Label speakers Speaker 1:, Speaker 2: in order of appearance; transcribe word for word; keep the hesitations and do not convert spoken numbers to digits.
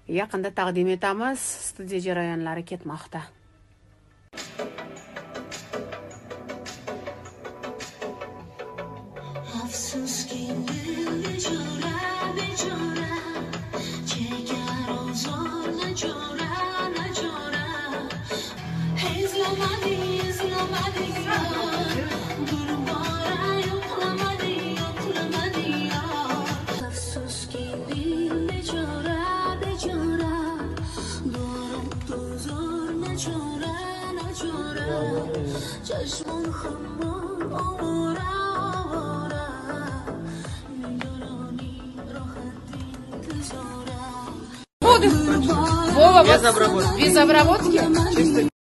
Speaker 1: yaqinda taqdim etamiz. Studiya jarayonlari ketmoqda.
Speaker 2: Вова, без обработки. Без обработки?